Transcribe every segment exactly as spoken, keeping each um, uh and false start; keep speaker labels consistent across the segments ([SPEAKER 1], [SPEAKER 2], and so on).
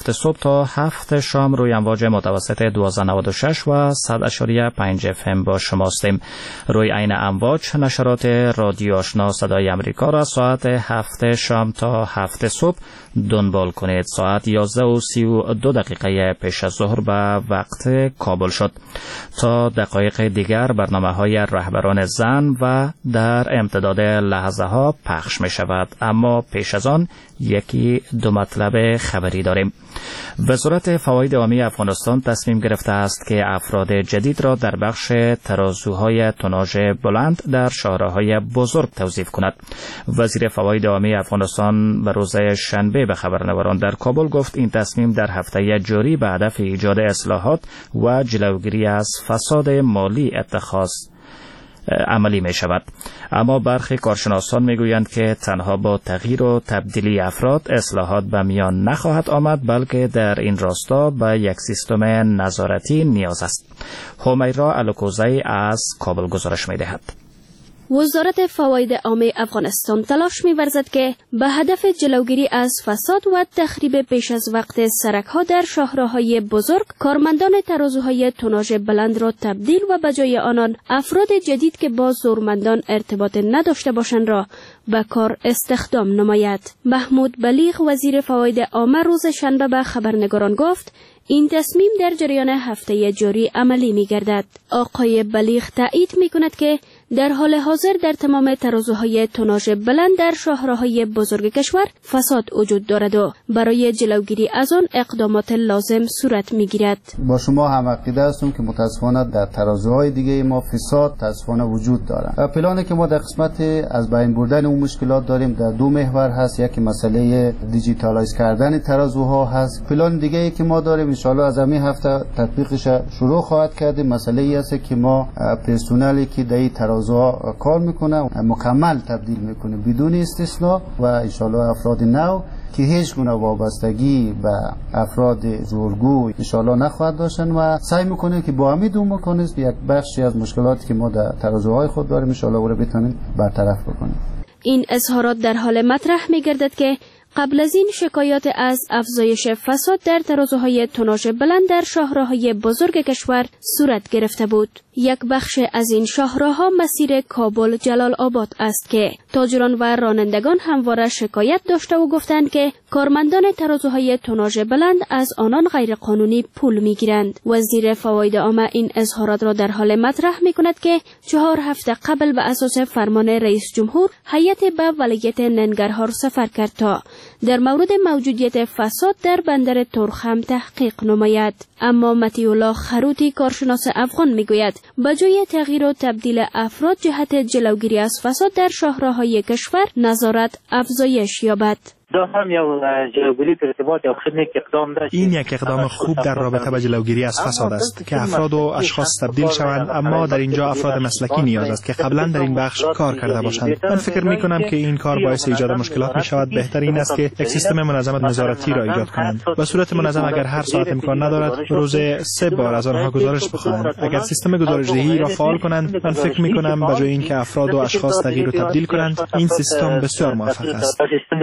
[SPEAKER 1] هفت صبح تا هفت شام روی امواج متوسط دوازده نود و شش و صد اشاری پنج اف ام با شما هستیم. روی عین امواج نشرات رادیو آشنا صدای امریکا را ساعت هفت شام تا هفت صبح دنبال کنید. ساعت یازده و سی و دو دقیقه پیش از ظهر به وقت کابل شد. تا دقایق دیگر برنامه های رهبران زن و در امتداد لحظه ها پخش می شود. اما پیش از آن یکی دو مطلب خبری داریم. وزارت فواید عامی افغانستان تصمیم گرفته است که افراد جدید را در بخش ترازوهای توناژ بلند در شاهراهای بزرگ توظیف کند. وزیر فواید عامی افغانستان به روز شنبه به خبرنگاران در کابل گفت این تصمیم در هفته جاری به هدف ایجاد اصلاحات و جلوگیری از فساد مالی اتخاذ عملی می شود. اما برخی کارشناسان می گویند که تنها با تغییر و تبدیلی افراد اصلاحات به میان نخواهد آمد، بلکه در این راستا به یک سیستم نظارتی نیاز است. همیرا الوکوزی از کابل گزارش می دهد.
[SPEAKER 2] وزارت فواید عامی افغانستان تلاش می‌ورزد که به هدف جلوگیری از فساد و تخریب پیش از وقت سرک‌ها در شاهراهای بزرگ کارمندان ترازوهای توناژ بلند را تبدیل و به جای آنان افراد جدید که با زورمندان ارتباط نداشته باشند را به کار استخدام نماید. محمود بلیغ وزیر فواید عامه روز شنبه به خبرنگاران گفت این تصمیم در جریان هفته جاری عملی می گردد. آقای بلیغ تایید می کند که در حال حاضر در تمام ترازوهای توناژ بلند در شاهراهای بزرگ کشور فساد وجود دارد و برای جلوگیری از آن اقدامات لازم صورت می گیرد.
[SPEAKER 3] با شما هم عقیده هستم که متاسفانه در ترازوهای دیگه ما فساد متاسفانه وجود دارد. پلانی که ما در قسمت از بین بردن اون مشکلات داریم در دو محور هست. یکی مسئله دیجیتالایز کردن ترازوها هست. پلان دیگه ای که ما داریم ان شاء الله از همین هفته تطبیقش شروع خواهد کرد. مسئله ای است که ما پرسنلی که در ترازو کار میکنه مکمل تبدیل میکنه بدون استثناء و ان شاء الله افراد نو که هیچ گونه وابستگی به افراد زورگو ان شاء الله نخواهد داشتن و سعی میکنه که با همین دو مکانیزم یک بخشی از مشکلاتی که ما در ترازوهای خود داریم ان شاء الله او را بتونیم برطرف بکنیم.
[SPEAKER 2] این اظهارات در حال مطرح میگردد که قبل از این شکایات از افزایش فساد در ترازوهای توناژ بلند در شاهراهای بزرگ کشور صورت گرفته بود. یک بخش از این شاهراها مسیر کابل جلال آباد است که تاجران و رانندگان همواره شکایت داشته و گفتند که کارمندان ترازوهای توناژ بلند از آنان غیرقانونی پول میگیرند. وزیر فواید عامه این اظهارات را در حال مطرح میکند که چهار هفته قبل به اساس فرمان رئیس جمهور هیئت به ولایت ننگرهار سفر کرد تا در مورد موجودیت فساد در بندر ترخم تحقیق نماید. اما متیولا خروتی کارشناس افغان میگوید به جای تغییر و تبدیل افراد جهت جلوگیری از فساد در شاهراهای کشور نظارت افزایش یابد.
[SPEAKER 4] این یک اقدام خوب در رابطه با جلوگیری از فساد است که افراد و اشخاص تبدیل شوند، اما در اینجا افراد مسلکی نیاز است که قبلا در این بخش کار کرده باشند. من فکر می کنم که این کار باعث ایجاد مشکلات می شود. بهتر این است که یک سیستم منظم نظارتی را ایجاد کنند. به صورت منظم اگر هر ساعت امکان ندارد روز سه بار از آنها گزارش بخواهند. اگر سیستم گزارش‌دهی را فعال کنند، من فکر می کنم به جای اینکه افراد و اشخاص تغییر و تبدیل کنند، این سیستم بسیار موفق است.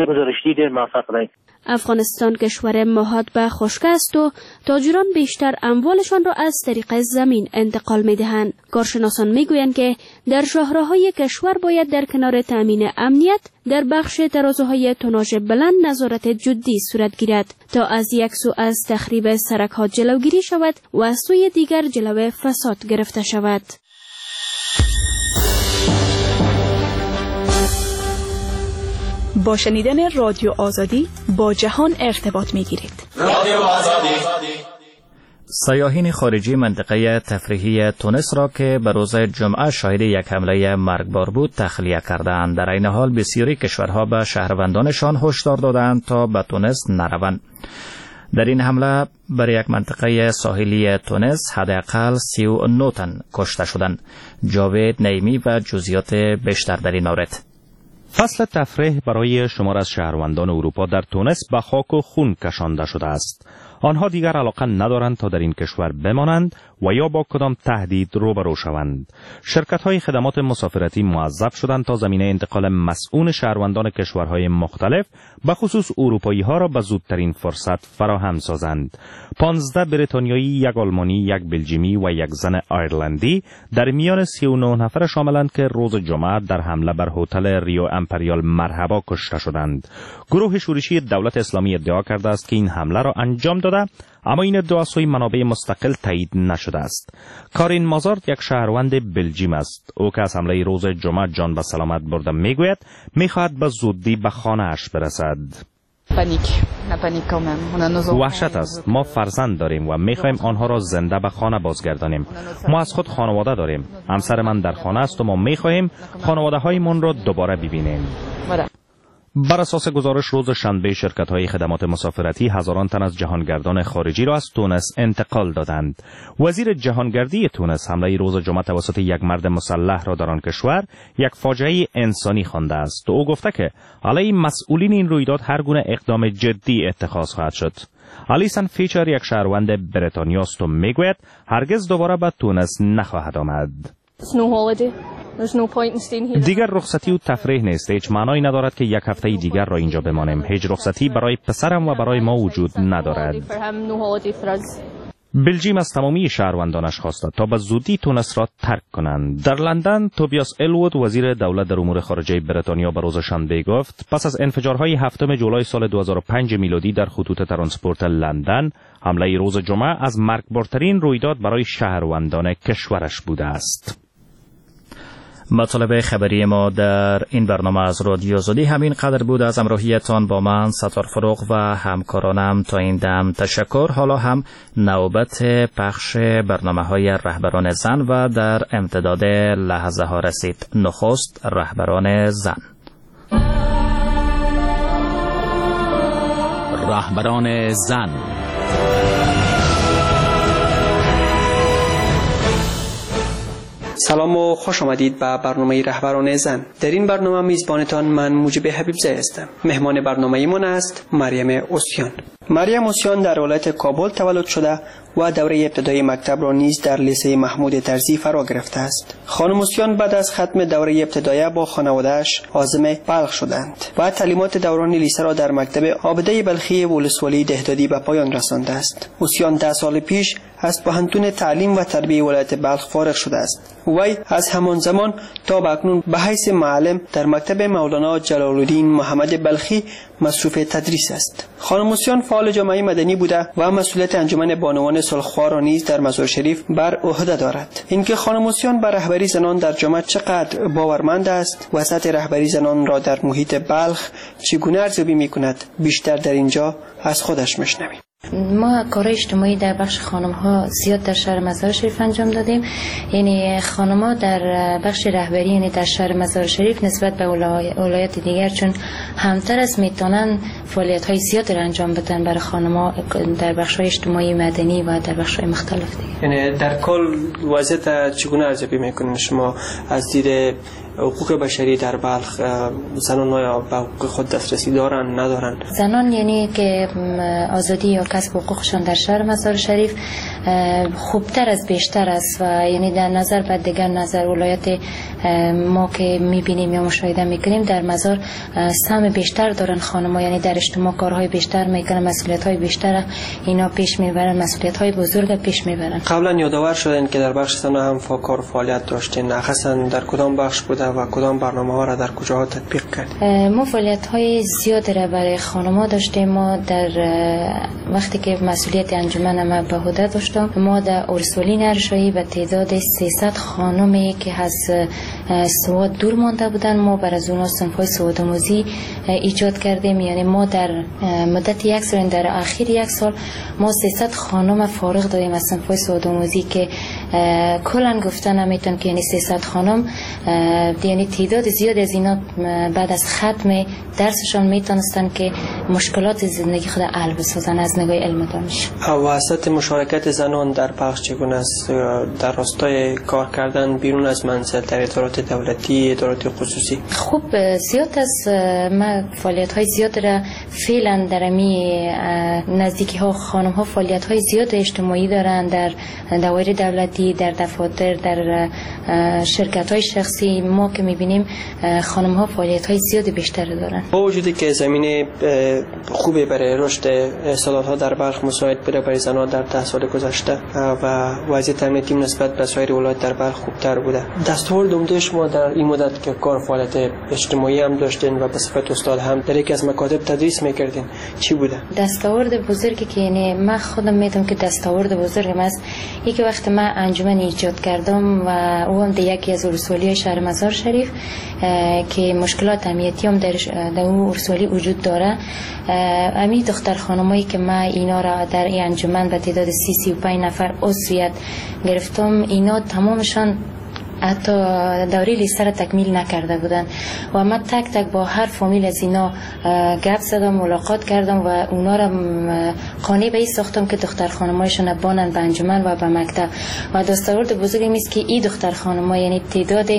[SPEAKER 2] افغانستان کشور محاط به خشکی است و تاجران بیشتر اموالشان را از طریق زمین انتقال می دهند. کارشناسان می گویند که در شاهراهای کشور باید در کنار تأمین امنیت در بخش ترازوهای توناژ بلند نظارت جدی صورت گیرد تا از یک سو از تخریب سرک‌ها جلوگیری شود و از سوی دیگر جلوه فساد گرفته شود.
[SPEAKER 5] با شنیدن رادیو آزادی با جهان ارتباط می‌گیرید. رادیو آزادی.
[SPEAKER 1] سیاحین خارجی منطقه تفریحی تونس را که به روز جمعه شاهد یک حمله مرگبار بود تخلیه کردند. در این حال بسیاری کشورها به شهروندانشان هشدار دادند تا به تونس نروند. در این حمله بر یک منطقه ساحلی تونس حداقل سی و نه تن کشته شدند. جاوید نعیمی و جزئیات بیشتر در این مورد.
[SPEAKER 6] فصل تفریح برای شمار از شهروندان اروپا در تونس به خاک و خون کشانده شده است. آنها دیگر علاقه ندارند تا در این کشور بمانند و یا با کدام تهدید روبرو شوند. شرکت‌های خدمات مسافرتی موظف شدند تا زمینه انتقال مسئول شهروندان کشورهای مختلف به خصوص اروپایی‌ها را به زودترین فرصت فراهم سازند. پانزده بریتانیایی، یک آلمانی، یک بلژیمی و یک زن آیرلندی در میان سی و نه نفر شاملند که روز جمعه در حمله بر هتل ریو امپریال مرحبا کشته شدند. گروه شورشی دولت اسلامی ادعا کرده است که این حمله را انجام داده، اما این ادعا از سوی منابع مستقل تایید نشده است. کارین مازارت یک شهروند بلژیم است. او که از حمله روز جمعه جان به سلامت برده میگوید میخواهد به زودی به خانه اش برسد. وحشت است. ما فرزند داریم و میخوایم آنها را زنده به خانه بازگردانیم. ما از خود خانواده داریم. همسر من در خانه است و ما میخواهیم خانواده هایمان را دوباره ببینیم. بر اساس گزارش روز شنبه شرکت‌های خدمات مسافرتی هزاران تن از جهانگردان خارجی را از تونس انتقال دادند. وزیر جهانگردی تونس حمله روز جمعه توسط یک مرد مسلح را در آن کشور یک فاجعه انسانی خوانده است. او گفته که علیه مسئولین این رویداد هر گونه اقدام جدی اتخاذ خواهد شد. الیسن فیچر یک شهروند بریتانیا است و میگوید هرگز دوباره به تونس نخواهد آمد. دیگر رخصتی و تفریح نیست. هیچ معنایی ندارد که یک هفته دیگر را اینجا بمانیم. هیچ رخصتی برای پسرم و برای ما وجود ندارد. بلژیم از تمامی شهروندانش خواسته تا به زودی تونس را ترک کنند. در لندن توبیاس الوود وزیر دولت در امور خارجه بریتانیا به روز شنبه گفت پس از انفجارهای هفتم جولای سال دو هزار و پنج میلادی در خطوط ترانسپورت لندن، حمله روز جمعه از مرگبارترین رویداد برای شهروندان کشورش بوده است.
[SPEAKER 1] مطالب خبری ما در این برنامه از رادیو آزادی همین قدر بود. از همراهیتان با من ستار فروغ و همکارانم تا این دم تشکر. حالا هم نوبت پخش برنامه های رهبران زن و در امتداد لحظه ها رسید. نخست رهبران زن.
[SPEAKER 7] رهبران زن.
[SPEAKER 8] سلام و خوش آمدید به برنامه رهبران زن. در این برنامه میزبانتان من موجب حبیبزاده هستم. مهمان برنامه ایمان است مریم اوسیان. مریم اوسیان در ولایت کابل تولد شده و دوره ابتدایی مکتب را نیز در لیسه محمود طرزی فرا گرفته است. خانم اوسیان بعد از ختم دوره ابتدایی با خانواده‌اش عازم بلخ شدند و تعلیمات دوران لیسه را در مکتب عابده بلخی ولسوالی دهدادی به پایان رسانده است. اوسیان ده سال پیش از پوهنتون تعلیم و تربیه ولایت بلخ فارغ شده است. وی از همان زمان تا به اکنون به حیث معلم در مکتب مولانا جلال الدین محمد بلخی مصروف تدریس است. خانم اوسیان فعال جامعه مدنی بوده و مسئولیت انجمن بانوان صلح‌خواه را نیز در مزار شریف بر عهده دارد. اینکه خانم اوسیان بر رهبری زنان در جامعه چقدر باورمند است و سطح رهبری زنان را در محیط بلخ چگونه ارزیابی می‌کند، بیشتر در اینجا از خودش می‌شنویم.
[SPEAKER 9] ما کار اجتماعی در بخش خانم ها زیاد در شهر مزار شریف انجام دادیم. یعنی خانم ها در بخش رهبری یعنی در شهر مزار شریف نسبت به ولایت دیگر چون همتر است میتونن فعالیت های زیاد را انجام بدن برای خانم ها در بخش های اجتماعی مدنی و در بخش های مختلف دیگر.
[SPEAKER 8] یعنی در کل وضعیت چگونه ارزیابی میکنین شما از دید حقوق بشری در بلخ؟ زنان ها به حقوق خود دسترسی دارن ندارن؟
[SPEAKER 9] زنان یعنی که آزادی یا کسب حقوقشان در شهر مزار شریف خوبتر از بیشتر است و یعنی در نظر بعد دیگر نظر ولایت ما که میبینیم یا مشاهده میکنیم در مزار سهم بیشتر دارن خانم‌ها، یعنی در اجتماع کارهای بیشتر میکنن، مسئولیت‌های بیشتر اینا پیش میبرن، مسئولیت‌های بزرگ پیش میبرن.
[SPEAKER 8] قبلا یادآور شدن که در بخش زنان هم کار فعالیت داشتین، اخصا در کدام بخش بوده و کدام برنامه‌ها را در کجاها تطبیق کردید؟
[SPEAKER 9] ما فعالیت‌های زیادی را برای خانم‌ها داشتیم. ما در وقتی که مسئولیت انجمن ما به عهده داشتم، ما در اورسولی نرشایی به تعداد سیصد خانمی که از سواد دور مانده بودن ما بر از اونها صنف‌های سواد آموزی ایجاد کردیم. یعنی ما در مدت یک سال در اخیر یک سال ما سیصد خانم فارغ دادیم از صنف‌های سواد آموزی که کلا گفتن نمیتون که یعنی سیصد خانم یعنی تعداد زیاد از اینا بعد از ختم درسشان میتونستن که مشکلات زندگی خود حل بسازن از نگاه علم دانش.
[SPEAKER 8] وسط مشارکت زنان در بخش چگونه است در راستای کار کردن بیرون از منزل در ادارات دولتی، ادارات خصوصی؟
[SPEAKER 9] خوب زیاد از ما فعالیت های زیاد را فعلا در امی نزدیکی ها خانم ها فعالیت های زیاد اجتماعی دارن در دوایر دولتی، در دفاتر، در شرکت های شخصی. ما که میبینیم خانم ها فعالیت های زیاد بیشتر دارن.
[SPEAKER 8] با وجودی که زمینه خوبی برای رشد استعدادها ها در بلخ مساعد بوده برای زنان در ده سال گذشته و وضعیت امنیتی نسبت به سایر ولایات در بلخ خوبتر بوده. دستاورد عمده شما در این مدت که کار فعالیت اجتماعی هم داشتین و به صفت استاد هم در یکی از مکاتب تدریس میکردین چی بوده؟
[SPEAKER 9] دستاورد بزرگی که یعنی من خودم میدونم که دستاورد بزرگم است یکی وقت من انجمن ایجاد کردم و اون در یکی از ولسوالی شهر مزار شریف که مشکلات امنیتی هم در در اون ولسوالی وجود داره. امی دختر خانمایی که من اینا را در این انجمن به تعداد سی سی و پنج نفر عضویت گرفتم، اینا تمامشان حتی دوره لیسه را تکمیل نکرده بودن و من تک تک با هر فامیل از اینا گپ زدم، ملاقات کردم و اونا را قانع به این ساختم که دختر خانمایشون بانن به انجمن و به مکتب. و دستاورد بزرگی است که این دختر خانم‌ها یعنی تعداد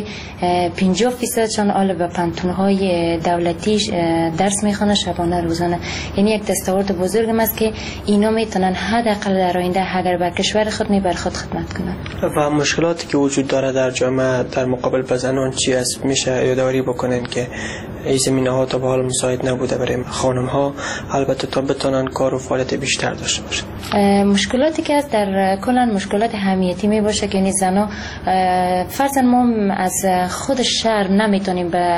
[SPEAKER 9] پنجاه درصدشان آل به پانتون‌های دولتی درس میخوانن شبانه روزانه. یعنی یک دستاورد بزرگی است که اینا میتونن حداقل در آینده اگر به کشور خود می بر خود خدمت کنن.
[SPEAKER 8] و مشکلاتی که وجود داره در جامعه در مقابل با زنان چی است میشه یادآوری بکنن که این زمینه ها تا به حال مساعد نبوده برای خانم ها، البته تا بتونن کار و فعالیت بیشتر داشته باشن؟
[SPEAKER 9] مشکلاتی که از در کلا مشکلات حمیتی می باشه که یعنی زنا فرضاً ما از خود شهر نمیتونیم به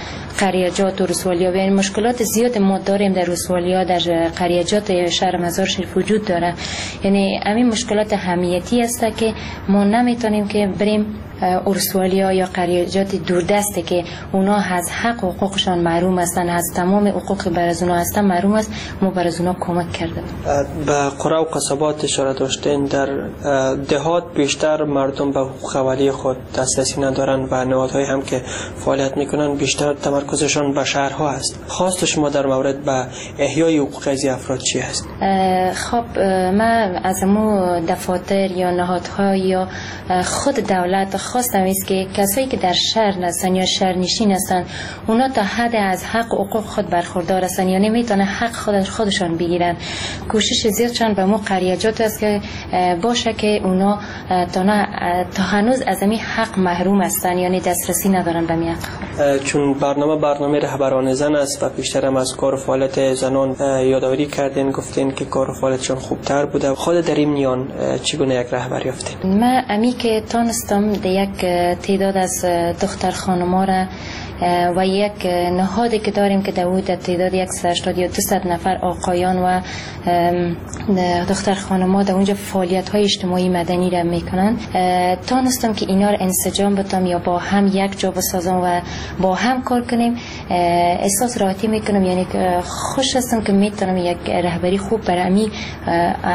[SPEAKER 9] قریجات و رسوالی ها بیاییم. مشکلات زیاد ما داریم در رسوالی ها، در قریجات شهر مزار شریف وجود داره. یعنی همین مشکلات حمیتی است که ما نمیتونیم که بریم ارسوالیا یا قریجات دوردسته که اونا از حق و حقوقشان محروم هستن، از تمام حقوق بر از اونا هستن محروم است، ما بر از اونا کمک کرده.
[SPEAKER 8] به قرى و قصبات اشاره داشتین. در دهات بیشتر مردم به حقوق اولیه خود دسترسی ندارن و نهادهایی هم که فعالیت میکنن بیشتر تمرکزشان به شهرها است. خواست شما در مورد به احیای حقوق از افراد چی است؟
[SPEAKER 9] خب من از مو دفاتر یا نهادها یا خود دولت خواستم است که کسایی که در شهر هستن یا شهرنشین هستن اونا تا حد از حق و حقوق خود برخوردار هستن، یعنی میتونه حق خودش خودشان بگیرن. کوشش زیادشان به مو قریجات است که باشه که اونا تا, تا هنوز از این حق محروم هستن، یعنی دسترسی ندارن به این حق.
[SPEAKER 8] چون برنامه برنامه رهبران زن است و بیشتر هم از کار و فعالیت زنان یادآوری کردین، گفتین که کار و فعالیتشون خوبتر بوده. خود در این میان چگونه یک رهبر یافتین؟
[SPEAKER 9] من امی که تانستم یک تعداد از دختر خانم‌ها را و یک نهادی که داریم که در تعداد یک هشتاد یا دویست نفر آقایان و دختر خانم‌ها در اونجا فعالیت‌های اجتماعی مدنی را میکنن. تانستم که اینا را انسجام بدم یا با هم یک جا بسازم و با هم کار کنیم. احساس راحتی میکنم، یعنی خوش هستم که میتونم یک رهبری خوب برای